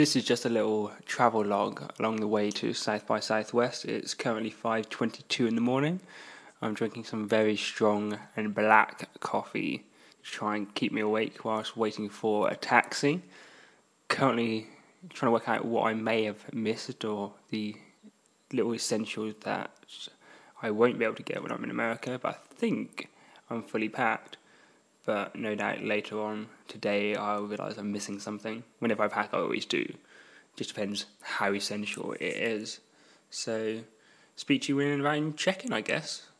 This is just a little travel log along the way to South by Southwest. It's currently 5:22 in the morning. I'm drinking some very strong and black coffee to try and keep me awake whilst waiting for a taxi. Currently trying to work out what I may have missed or the little essentials that I won't be able to get when I'm in America, but I think I'm fully packed. But no doubt later on today I'll realise I'm missing something. Whenever I pack, I always do. Just depends how essential it is. So, speak to you when I'm checking, I guess.